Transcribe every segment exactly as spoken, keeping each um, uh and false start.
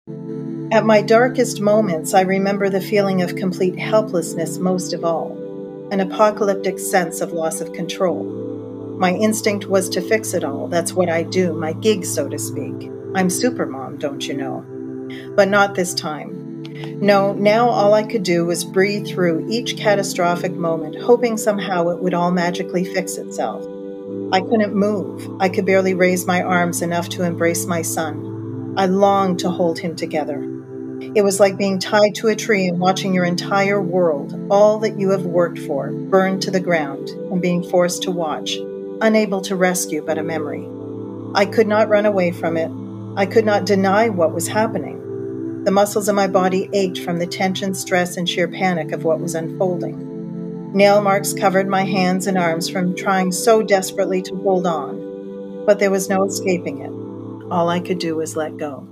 At my darkest moments, I remember the feeling of complete helplessness most of all, an apocalyptic sense of loss of control. My instinct was to fix it all. That's what I do, my gig, so to speak. I'm Supermom, don't you know? But not this time. No, now all I could do was breathe through each catastrophic moment, hoping somehow it would all magically fix itself. I couldn't move. I could barely raise my arms enough to embrace my son. I longed to hold him together. It was like being tied to a tree and watching your entire world, all that you have worked for, burn to the ground and being forced to watch, unable to rescue but a memory. I could not run away from it. I could not deny what was happening. The muscles in my body ached from the tension, stress, and sheer panic of what was unfolding. Nail marks covered my hands and arms from trying so desperately to hold on, but there was no escaping it. All I could do was let go.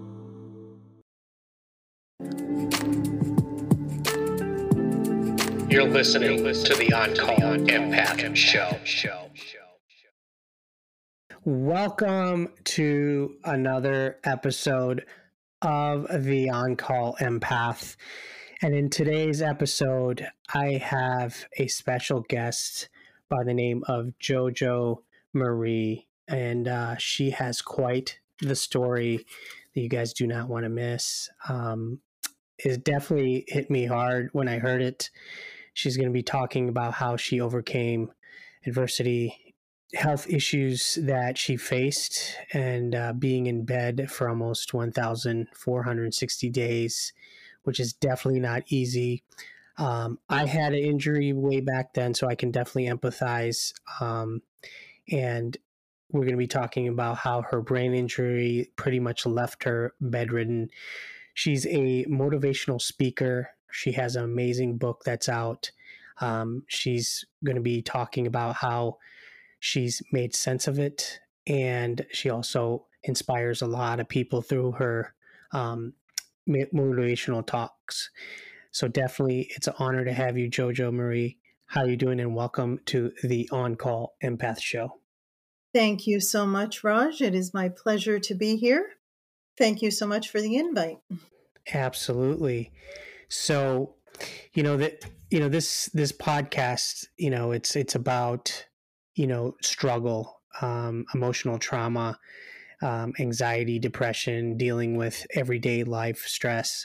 You're listening to the On Call Empath Show. Welcome to another episode of the On Call Empath. And in today's episode, I have a special guest by the name of JoJo Marie. And uh, she has quite the story that you guys do not want to miss. Um, it definitely hit me hard when I heard it. She's going to be talking about how she overcame adversity, health issues that she faced, and uh, being in bed for almost one thousand four hundred sixty days, which is definitely not easy. Um, I had an injury way back then, so I can definitely empathize. Um, and we're going to be talking about how her brain injury pretty much left her bedridden. She's a motivational speaker. She has an amazing book that's out. Um, she's going to be talking about how she's made sense of it. And she also inspires a lot of people through her um, motivational talks. So definitely it's an honor to have you, JoJo Marie. How are you doing? And welcome to the On Call Empath Show. Thank you so much, Raj. It is my pleasure to be here. Thank you so much for the invite. Absolutely. So, you know that you know this this podcast, you know, it's it's about you know struggle, um, emotional trauma, um, anxiety, depression, dealing with everyday life stress,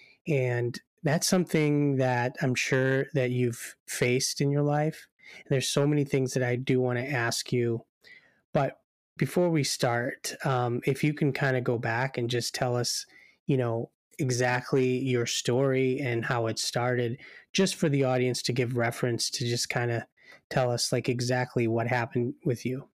and that's something that I'm sure that you've faced in your life. And there's so many things that I do want to ask you, but before we start, um, if you can kind of go back and just tell us, you know, exactly your story and how it started, just for the audience to give reference to just kind of tell us like exactly what happened with you.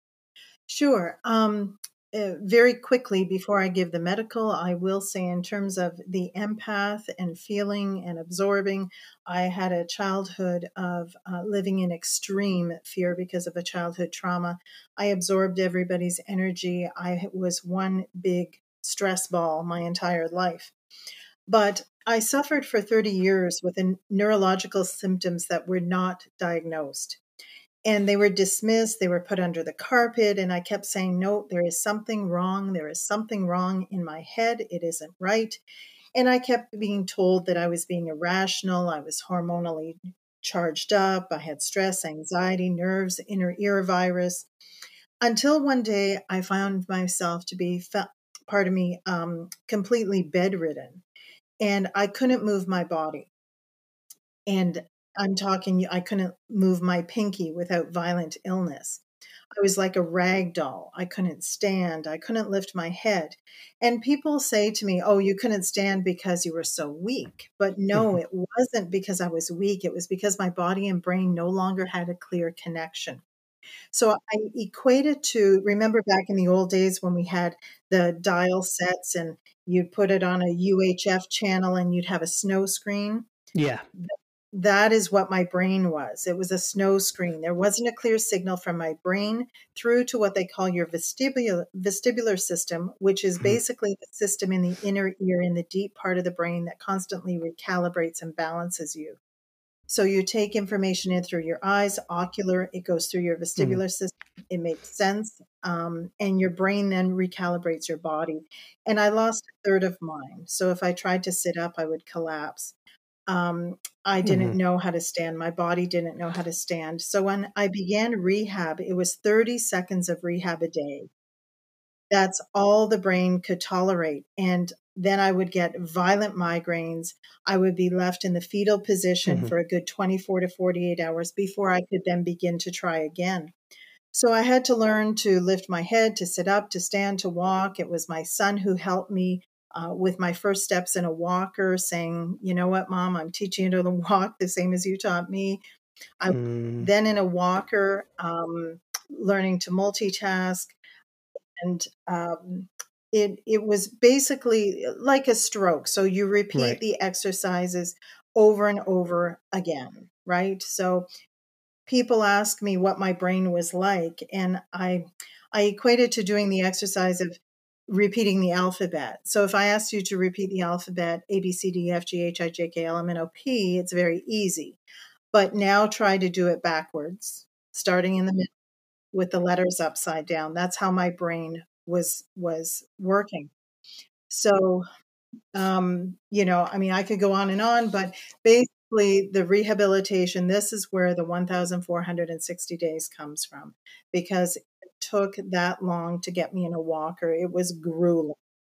Sure. Um, uh, very quickly, before I give the medical, I will say in terms of the empath and feeling and absorbing, I had a childhood of uh, living in extreme fear because of a childhood trauma. I absorbed everybody's energy. I was one big stress ball my entire life. But I suffered for thirty years with neurological symptoms that were not diagnosed. And they were dismissed, they were put under the carpet, and I kept saying, no, there is something wrong. There is something wrong in my head. It isn't right. And I kept being told that I was being irrational. I was hormonally charged up. I had stress, anxiety, nerves, inner ear virus. Until one day I found myself to be, pardon me, um, completely bedridden. And I couldn't move my body. And I'm talking, I couldn't move my pinky without violent illness. I was like a rag doll. I couldn't stand. I couldn't lift my head. And people say to me, oh, you couldn't stand because you were so weak. But no, it wasn't because I was weak. It was because my body and brain no longer had a clear connection. So I equate it to, remember back in the old days when we had the dial sets and you'd put it on a U H F channel and you'd have a snow screen? Yeah. That is what my brain was. It was a snow screen. There wasn't a clear signal from my brain through to what they call your vestibular, vestibular system, which is basically the system in the inner ear, in the deep part of the brain that constantly recalibrates and balances you. So you take information in through your eyes, ocular, it goes through your Mm-hmm. vestibular system, it makes sense, um, and your brain then recalibrates your body. And I lost a third of mine. So if I tried to sit up, I would collapse. Um, I didn't Mm-hmm. know how to stand. My body didn't know how to stand. So when I began rehab, it was thirty seconds of rehab a day. That's all the brain could tolerate. And then I would get violent migraines. I would be left in the fetal position Mm-hmm. for a good twenty-four to forty-eight hours before I could then begin to try again. So I had to learn to lift my head, to sit up, to stand, to walk. It was my son who helped me uh, with my first steps in a walker, saying, you know what, Mom, I'm teaching you to walk the same as you taught me. I Mm-hmm. then in a walker, um, learning to multitask, and um, it it was basically like a stroke. So you repeat Right. the exercises over and over again, right? So people ask me what my brain was like, and I I equate it to doing the exercise of repeating the alphabet. So if I asked you to repeat the alphabet A B C D E F G H I J K L M N O P, it's very easy. But now try to do it backwards, starting in the middle with the letters upside down. That's how my brain was was working. So, um, you know, I mean, I could go on and on, but basically the rehabilitation, this is where the one thousand four hundred sixty days comes from, because it took that long to get me in a walker. It was grueling.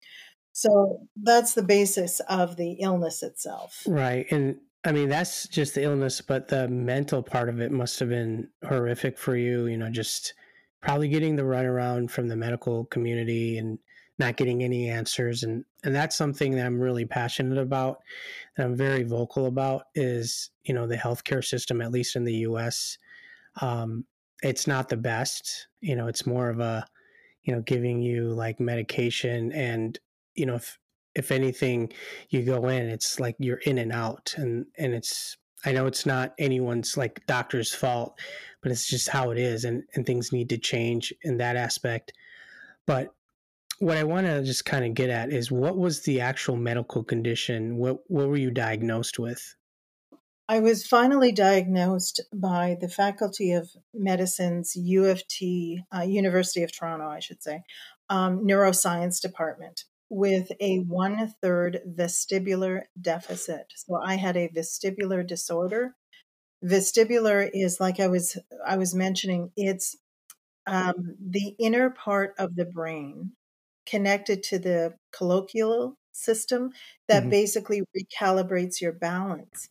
So that's the basis of the illness itself. Right. And I mean, that's just the illness, but the mental part of it must have been horrific for you, you know, just probably getting the runaround from the medical community and not getting any answers. And, and that's something that I'm really passionate about and I'm very vocal about is, you know, the healthcare system, at least in the U S. Um, it's not the best, you know, it's more of a, you know, giving you like medication and, you know, if, if anything, you go in, it's like you're in and out. And, and it's, I know it's not anyone's like doctor's fault, but it's just how it is. And, and things need to change in that aspect. But what I want to just kind of get at is what was the actual medical condition? What, what were you diagnosed with? I was finally diagnosed by the Faculty of Medicine's U of T, uh, University of Toronto, I should say, um, neuroscience department with a one third vestibular deficit. So I had a vestibular disorder. Vestibular is like I was I was mentioning. It's um, the inner part of the brain connected to the colloquial system that Mm-hmm. basically recalibrates your balance.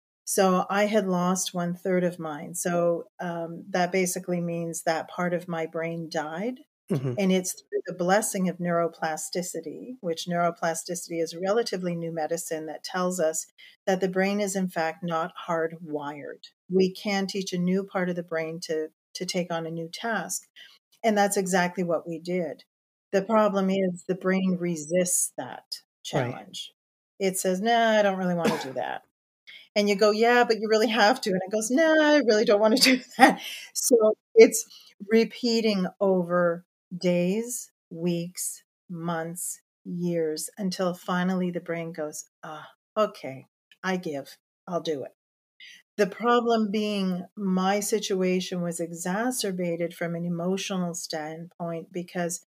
So I had lost one third of mine. So um, that basically means that part of my brain died. Mm-hmm. And it's through the blessing of neuroplasticity, which neuroplasticity is relatively new medicine that tells us that the brain is in fact not hardwired. We can teach a new part of the brain to, to take on a new task. And that's exactly what we did. The problem is the brain resists that Right. challenge. It says, nah, I don't really want to do that. And you go, yeah, but you really have to. And it goes, no, I really don't want to do that. So it's repeating over days, weeks, months, years, until finally the brain goes, ah, okay, I give, I'll do it. The problem being my situation was exacerbated from an emotional standpoint because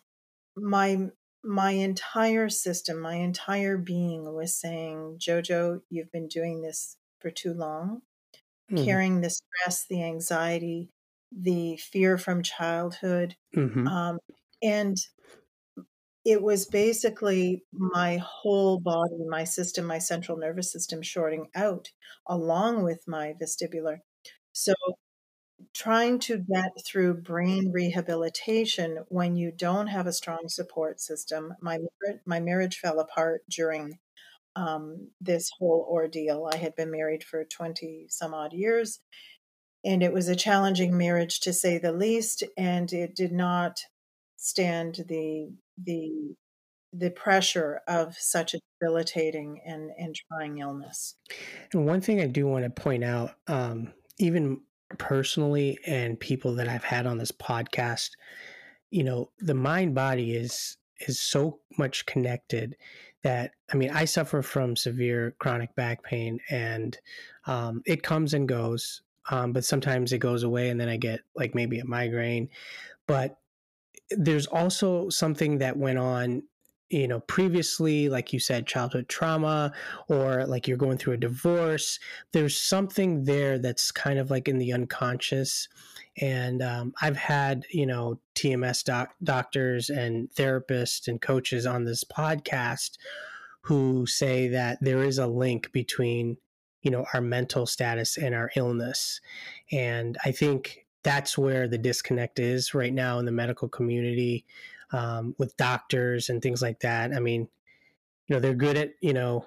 my my entire system, my entire being was saying, Jojo, you've been doing this for too long, Mm-hmm. carrying the stress, the anxiety, the fear from childhood. Mm-hmm. Um, and it was basically my whole body, my system, my central nervous system shorting out along with my vestibular. So trying to get through brain rehabilitation when you don't have a strong support system. My my marriage fell apart during um, this whole ordeal. I had been married for twenty some odd years, and it was a challenging marriage to say the least. And it did not stand the the the pressure of such a debilitating and and trying illness. And one thing I do want to point out, um, even personally, and people that I've had on this podcast, you know, the mind body is is so much connected that, I mean, I suffer from severe chronic back pain, and um, it comes and goes, um, but sometimes it goes away and then I get like maybe a migraine. But there's also something that went on, you know, previously, like you said, childhood trauma, or like you're going through a divorce. There's something there that's kind of like in the unconscious. And um, I've had, you know, T M S doc- doctors and therapists and coaches on this podcast who say that there is a link between, you know, our mental status and our illness. And I think that's where the disconnect is right now in the medical community, um, with doctors and things like that. I mean, you know, they're good at, you know,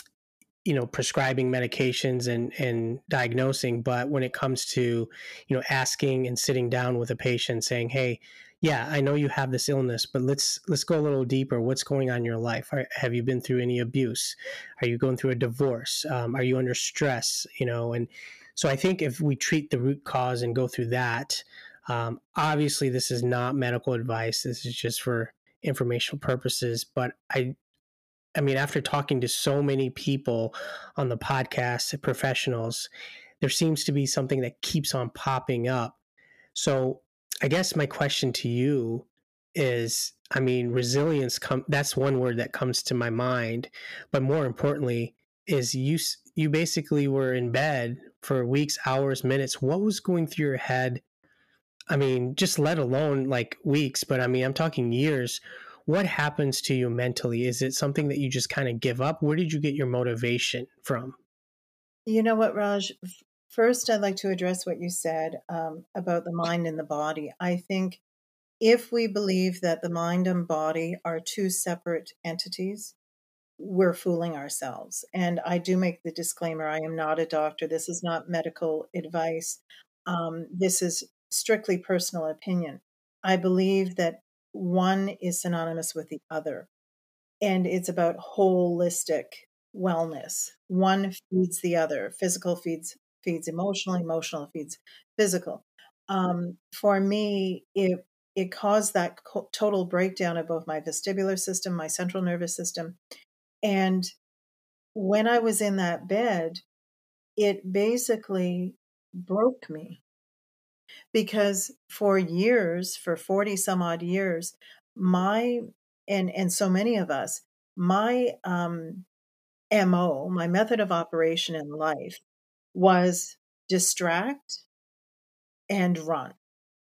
you know, prescribing medications and, and diagnosing. But when it comes to, you know, asking and sitting down with a patient saying, hey, yeah, I know you have this illness, but let's let's go a little deeper. What's going on in your life? Are, have you been through any abuse? Are you going through a divorce? Um, are you under stress? You know, and so I think if we treat the root cause and go through that, um, obviously this is not medical advice. This is just for informational purposes. But I I mean, after talking to so many people on the podcast, professionals, there seems to be something that keeps on popping up. So I guess my question to you is, I mean, resilience, com- that's one word that comes to my mind. But more importantly, is you, you basically were in bed for weeks, hours, minutes. What was going through your head? I mean, just let alone like weeks, but I mean, I'm talking years. What happens to you mentally? Is it something that you just kind of give up? Where did you get your motivation from? You know what, Raj? First, I'd like to address what you said um, about the mind and the body. I think if we believe that the mind and body are two separate entities, we're fooling ourselves. And I do make the disclaimer, I am not a doctor. This is not medical advice. Um, this is strictly personal opinion. I believe that one is synonymous with the other, and it's about holistic wellness. One feeds the other. Physical feeds feeds emotional, emotional feeds physical. Um, for me, it it caused that co- total breakdown of both my vestibular system, my central nervous system, and when I was in that bed, it basically broke me because for years, for forty some odd years, my and and so many of us, my um M O, my method of operation in life was distract and run.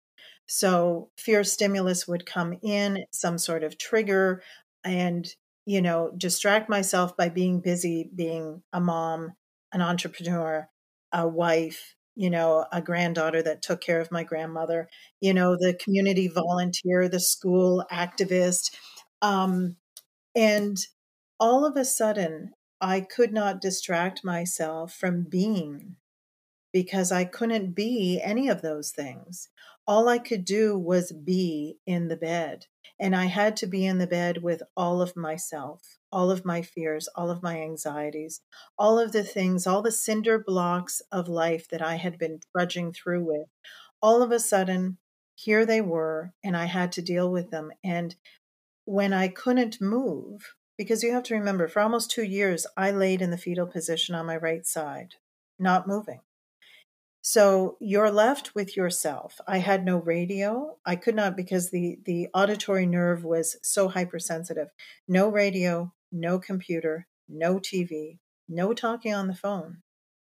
So fear stimulus would come in, some sort of trigger, and, you know, distract myself by being busy, being a mom, an entrepreneur, a wife, you know, a granddaughter that took care of my grandmother, you know, the community volunteer, the school activist. Um, and all of a sudden, I could not distract myself from being because I couldn't be any of those things. All I could do was be in the bed. And I had to be in the bed with all of myself, all of my fears, all of my anxieties, all of the things, all the cinder blocks of life that I had been trudging through with. All of a sudden, here they were, and I had to deal with them. And when I couldn't move, because you have to remember, for almost two years, I laid in the fetal position on my right side, not moving. So you're left with yourself. I had no radio. I could not because the the auditory nerve was so hypersensitive. No radio, no computer, no T V, no talking on the phone.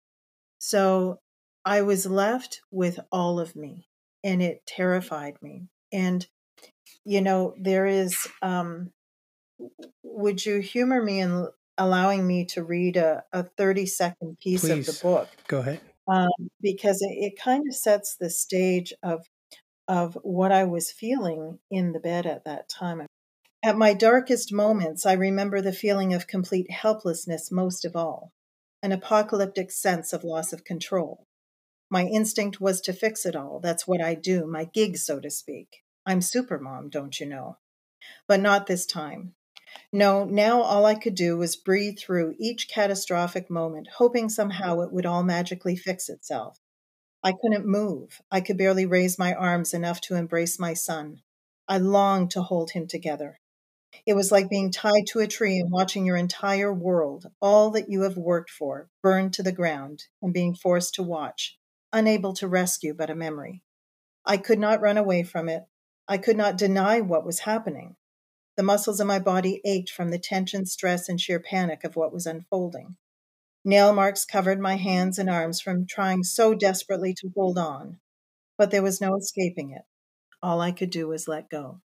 So I was left with all of me, and it terrified me. And you know, there is um would you humor me in allowing me to read a, a thirty second piece of the Please book? go ahead. Um, because it, it kind of sets the stage of of what I was feeling in the bed at that time. At my darkest moments, I remember the feeling of complete helplessness most of all, an apocalyptic sense of loss of control. My instinct was to fix it all. That's what I do, my gig, so to speak. I'm supermom, don't you know? But not this time. No, now all I could do was breathe through each catastrophic moment, hoping somehow it would all magically fix itself. I couldn't move. I could barely raise my arms enough to embrace my son. I longed to hold him together. It was like being tied to a tree and watching your entire world, all that you have worked for, burned to the ground and being forced to watch, unable to rescue but a memory. I could not run away from it. I could not deny what was happening. The muscles in my body ached from the tension, stress, and sheer panic of what was unfolding. Nail marks covered my hands and arms from trying so desperately to hold on, but there was no escaping it. All I could do was let go.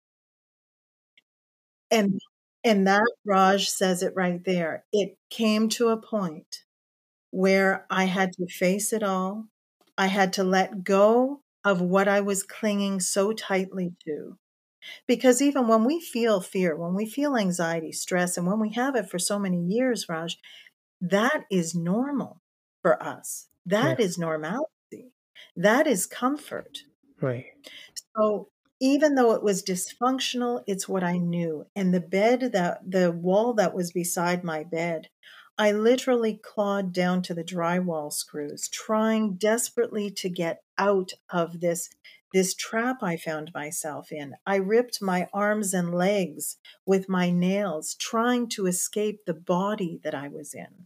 And and that, Raj says it right there. It came to a point where I had to face it all. I had to let go of what I was clinging so tightly to. Because even when we feel fear, when we feel anxiety, stress, and when we have it for so many years, Raj, that is normal for us. That Yeah. is normality. That is comfort. Right. So even though it was dysfunctional, it's what I knew. And the bed that the wall that was beside my bed, I literally clawed down to the drywall screws, trying desperately to get out of this this trap I found myself in. I ripped my arms and legs with my nails, trying to escape the body that I was in.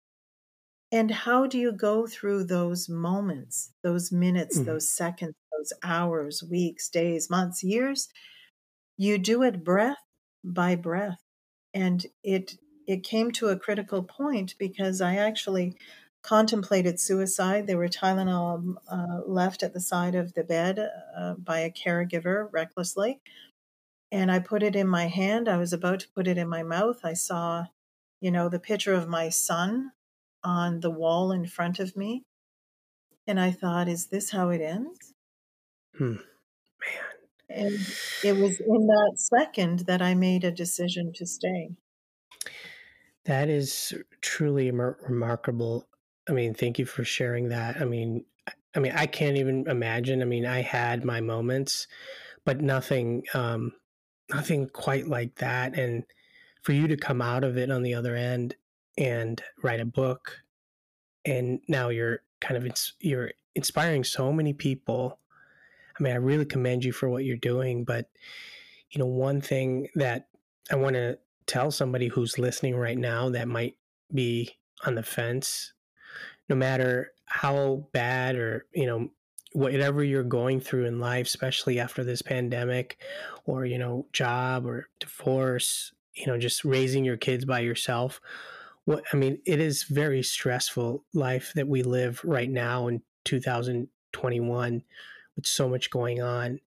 And how do you go through those moments, those minutes, Mhm. those seconds, those hours, weeks, days, months, years? You do it breath by breath. And it it came to a critical point because I actually contemplated suicide. There were Tylenol uh, left at the side of the bed uh, by a caregiver recklessly. And I put it in my hand. I was about to put it in my mouth. I saw, you know, the picture of my son on the wall in front of me. And I thought, is this how it ends? Hmm. And it was in that second that I made a decision to stay. That is truly mer- remarkable. I mean, thank you for sharing that. I mean, I- I mean, I can't even imagine. I mean, I had my moments, but nothing, um, nothing quite like that. And for you to come out of it on the other end and write a book, and now you're kind of ins- you're inspiring so many people. I mean, I really commend you for what you're doing. But you know, one thing that I want to tell somebody who's listening right now that might be on the fence, no matter how bad or, you know, whatever you're going through in life, especially after this pandemic or, you know, job or divorce, you know, just raising your kids by yourself. What I mean, it is very stressful life that we live right now in two thousand twenty-one with so much going on.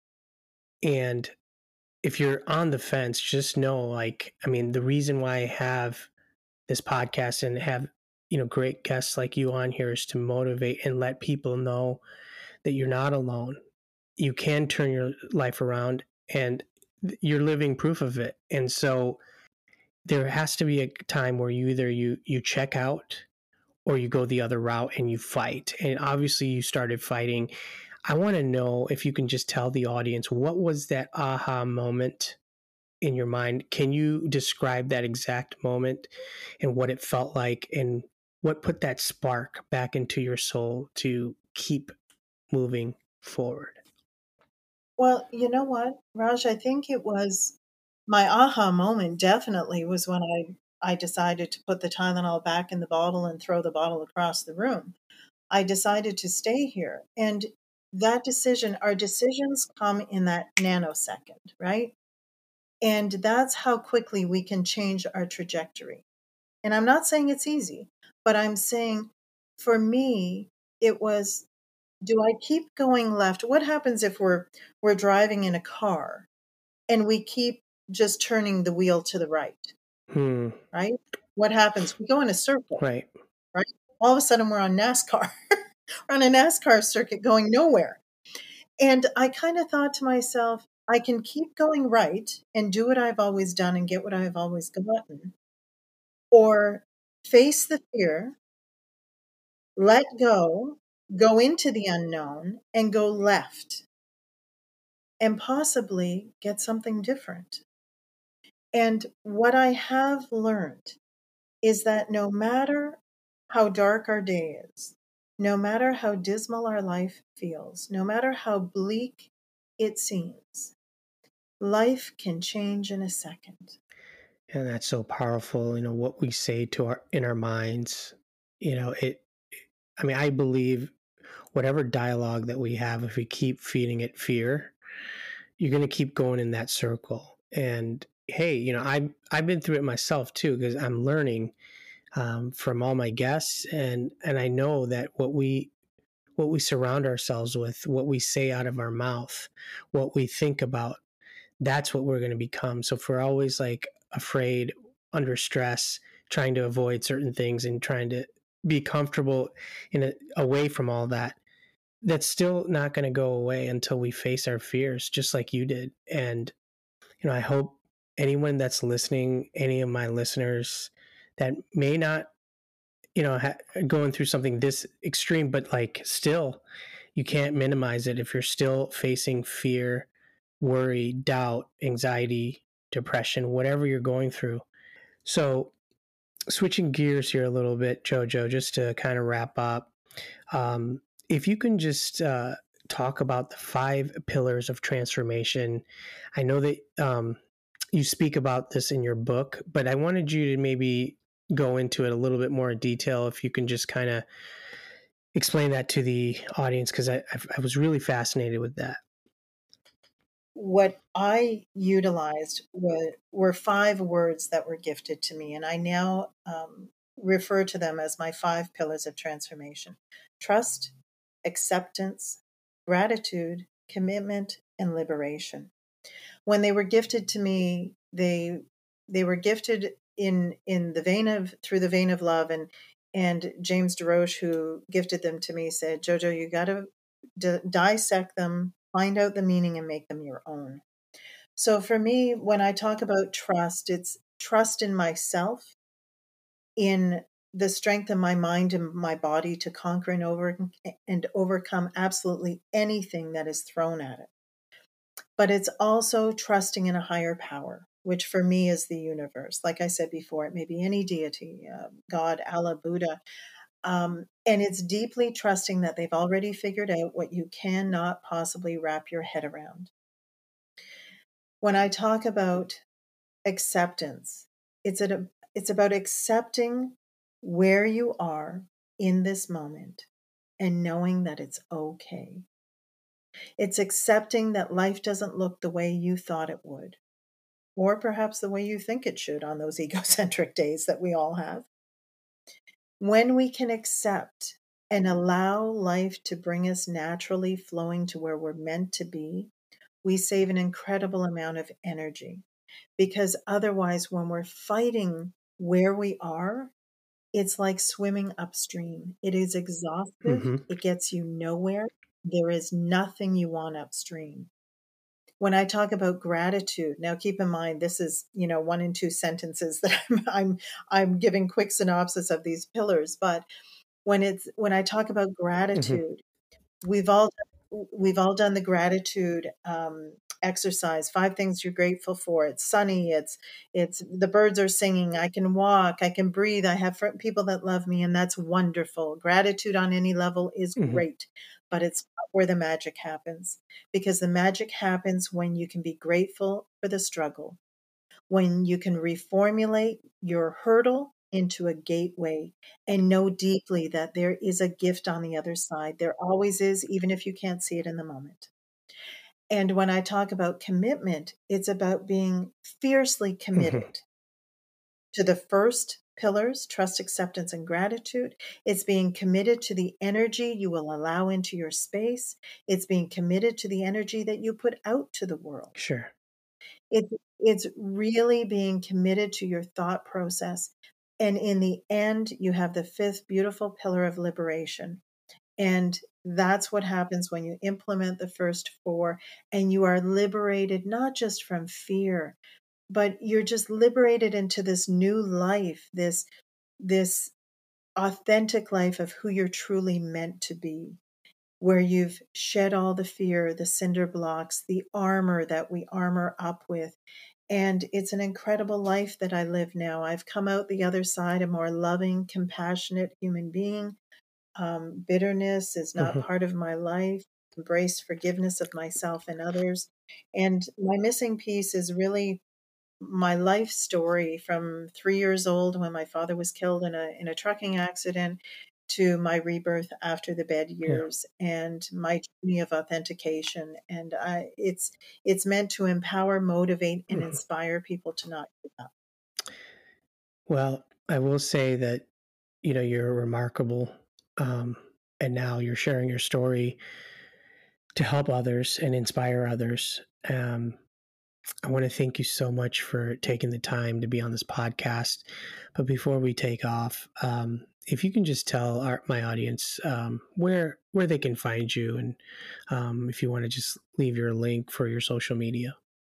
And if you're on the fence, just know, like, I mean, the reason why I have this podcast and have, you know, great guests like you on here is to motivate and let people know that you're not alone. You can turn your life around and you're living proof of it. And so there has to be a time where you either you you check out or you go the other route and you fight. And obviously you started fighting. I want to know if you can just tell the audience, what was that aha moment in your mind? Can you describe that exact moment and what it felt like and what put that spark back into your soul to keep moving forward? Well, you know what, Raj? I think it was my aha moment definitely was when I, I decided to put the Tylenol back in the bottle and throw the bottle across the room. I decided to stay here. And that decision, our decisions come in that nanosecond, right? And that's how quickly we can change our trajectory. And I'm not saying it's easy, but I'm saying for me, it was, do I keep going left? What happens if we're we're driving in a car and we keep just turning the wheel to the right, Hmm. right? What happens? We go in a circle, Right. right? All of a sudden we're on NASCAR. We're on a NASCAR circuit going nowhere. And I kind of thought to myself, I can keep going right and do what I've always done and get what I've always gotten, or face the fear, let go, go into the unknown, and go left and possibly get something different. And what I have learned is that no matter how dark our day is, no matter how dismal our life feels, no matter how bleak it seems, Life can change in a second. And that's so powerful. You know, what we say to our in our minds, you know, it, I mean, I believe whatever dialogue that we have, if we keep feeding it fear, you're going to keep going in that circle. And hey, you know, I I've been through it myself too, because I'm learning um, from all my guests, and and I know that what we what we surround ourselves with, what we say out of our mouth, what we think about, that's what we're going to become. So if we're always like afraid, under stress, trying to avoid certain things and trying to be comfortable in a, away from all that, that's still not going to go away until we face our fears, just like you did. And you know, I hope anyone that's listening, any of my listeners that may not, you know, ha- going through something this extreme, but like still, you can't minimize it if you're still facing fear, worry, doubt, anxiety, depression, whatever you're going through. So, switching gears here a little bit, Jojo, just to kind of wrap up, um, if you can just uh, talk about the five pillars of transformation. I know that um, you speak about this in your book, but I wanted you to maybe go into it a little bit more in detail. If you can just kind of explain that to the audience, because I, I, I was really fascinated with that. What I utilized were, were five words that were gifted to me, and I now um, refer to them as my five pillars of transformation: trust, acceptance, gratitude, commitment, and liberation. When they were gifted to me, they they were gifted in in the vein of through the vein of love, and and James DeRoche, who gifted them to me, said, "Jojo, you got to d- dissect them, find out the meaning, and make them your own." So for me, when I talk about trust, it's trust in myself, in the strength of my mind and my body to conquer and over and overcome absolutely anything that is thrown at it. But it's also trusting in a higher power, which for me is the universe. Like I said before, it may be any deity, uh, God, Allah, Buddha. Um, and it's deeply trusting that they've already figured out what you cannot possibly wrap your head around. When I talk about acceptance, it's a, it's about accepting where you are in this moment and knowing that it's okay. It's accepting that life doesn't look the way you thought it would, or perhaps the way you think it should on those egocentric days that we all have. When we can accept and allow life to bring us naturally flowing to where we're meant to be, we save an incredible amount of energy. Because otherwise, when we're fighting where we are, it's like swimming upstream. It is exhaustive. Mm-hmm. It gets you nowhere. There is nothing you want upstream. When I talk about gratitude, now keep in mind this is, you know, one and two sentences that I'm I'm I'm giving quick synopsis of these pillars, but when it's when I talk about Mm-hmm. gratitude, we've all we've all done the gratitude um, exercise. Five things you're grateful for. It's sunny. It's it's the birds are singing. I can walk. I can breathe. I have fr- people that love me, and that's wonderful. Gratitude on any level is Mm-hmm. great, but it's not where the magic happens. Because the magic happens when you can be grateful for the struggle, when you can reformulate your hurdle into a gateway and know deeply that there is a gift on the other side. There always is, even if you can't see it in the moment. And when I talk about commitment, it's about being fiercely Mm-hmm. committed to the first pillars: trust, acceptance, and gratitude. It's being committed to the energy you will allow into your space. It's being committed to the energy that you put out to the world. Sure. It's it's really being committed to your thought process. And in the end, you have the fifth beautiful pillar of liberation. And that's what happens when you implement the first four and you are liberated, not just from fear, but you're just liberated into this new life, this, this authentic life of who you're truly meant to be, where you've shed all the fear, the cinder blocks, the armor that we armor up with. And it's an incredible life that I live now. I've come out the other side a more loving, compassionate human being. Um, bitterness is not Mm-hmm. part of my life. Embrace forgiveness of myself and others. And my missing piece is really my life story from three years old when my father was killed in a in a trucking accident to my rebirth after the bed Yeah. years and my journey of authentication. And I, it's it's meant to empower, motivate, and Mhm. inspire people to not give up. Well, I will say that, you know, you're remarkable. Um, and now you're sharing your story to help others and inspire others. Um, I want to thank you so much for taking the time to be on this podcast. But before we take off, um, if you can just tell our, my audience um, where where they can find you, and um, if you want to just leave your link for your social media.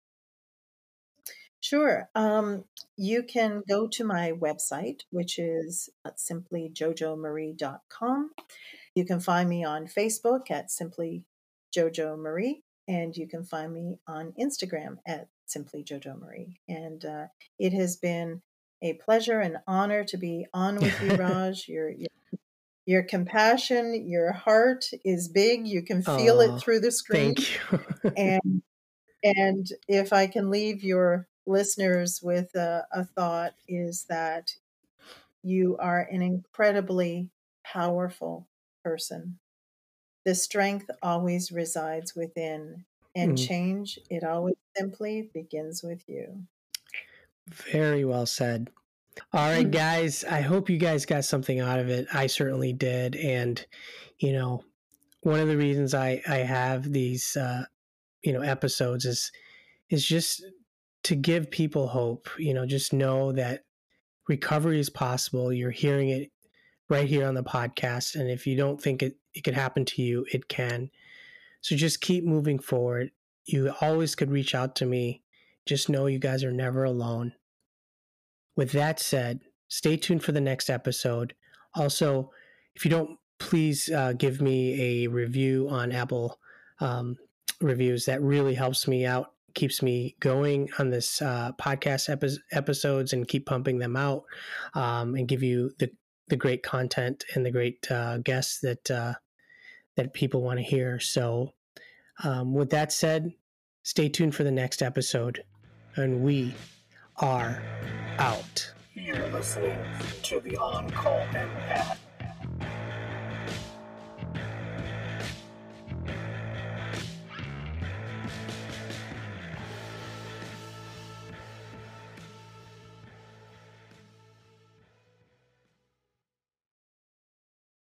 Sure. Um, you can go to my website, which is simply jojo marie dot com. You can find me on Facebook at simply Jojo Marie, and you can find me on Instagram at simply Jojo Marie. And uh, it has been a pleasure and honor to be on with you, Raj. Your, your your compassion, your heart is big. You can feel it Oh, through the screen. thank you. and and if I can leave your listeners with a, a thought, is that you are an incredibly powerful person. The strength always resides within, and Mm, change, it always simply begins with you. very well said. All right, guys. I hope you guys got something out of it. I certainly did. And, you know, one of the reasons I, I have these, uh, you know, episodes is, is just to give people hope. You know, just know that recovery is possible. You're hearing it right here on the podcast. And if you don't think it, it could happen to you, it can. So just keep moving forward. You always could reach out to me. Just know you guys are never alone. With that said, stay tuned for the next episode. Also, if you don't, please uh, give me a review on Apple um, reviews. That really helps me out, keeps me going on this uh, podcast epi- episodes, and keep pumping them out, um, and give you the the great content and the great uh, guests that uh, that people want to hear. So, um, with that said, stay tuned for the next episode, and we are out. You're listening to the On Call Empath